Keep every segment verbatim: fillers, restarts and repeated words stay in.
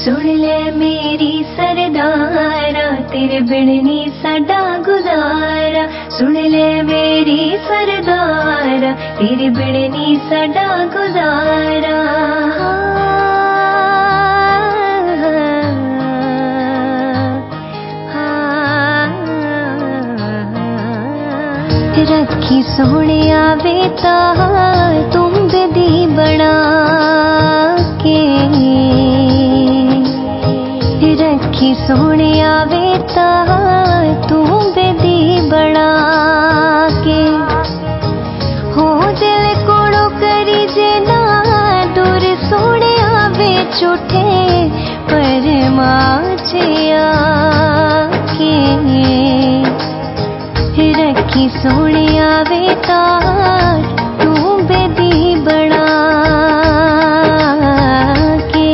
सुन ले मेरी सरदारा तेरे बिन नी साडा गुजारा। सुन ले मेरी सरदारा तेरे बिन नी साडा गुजारा। रखी सोने आवे तार तुम बेदी बना के। रखी सोने आवे तार तुम बेदी बना के। हो दिल कोड़ो करी जे ना दूर सोने आवे झूठे पर माचिया के। रखी सोने आवे तार तू बेदी बना के।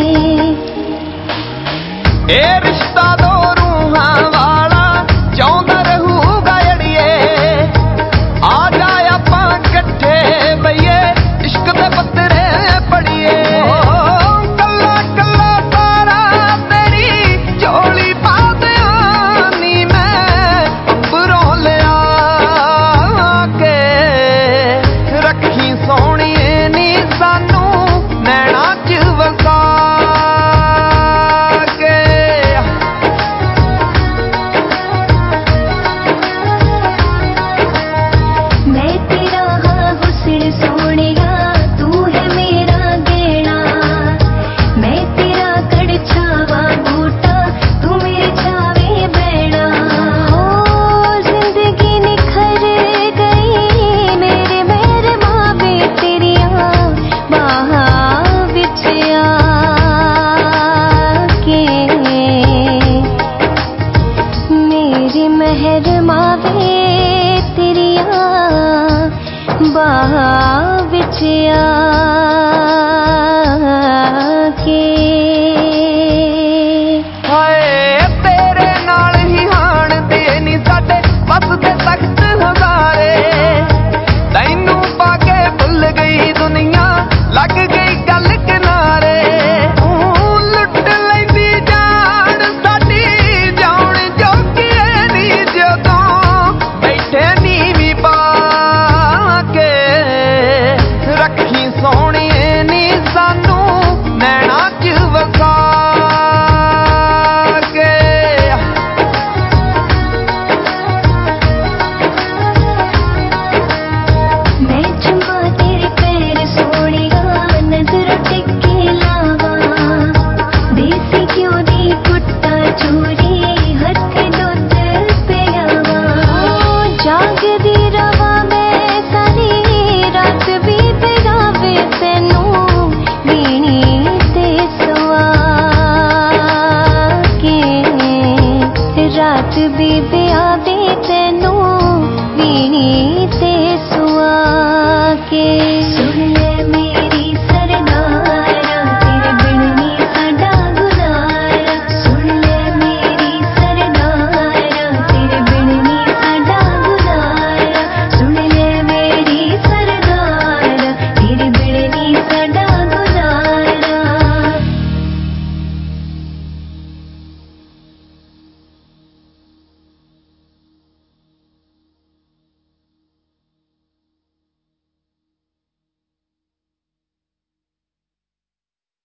ए रिश्ता दो रूहां वाला चाहुंदा रहूगा अड़िए। आ जाए आपां कट्ठे बईए इश्क दे पत्तरे पढ़िए। कल्ला कल्ला तारा तेरी झोली पा दियां नी मैं अंबरों ले आके। रखी सोहणीए नी सानू नैना च वसा के। मैं तेरा हाँ हुस्न सोहणिया तू है मेरा गहना। मैं तेरा कड़छावा बूटा तू मेरे छावे बैठा। हो जिंदगी निखर गई मेरे मेरे मावे तेरिया बाहा विच आके। मेरी मेहर मावे तेरिया बाहा विच आ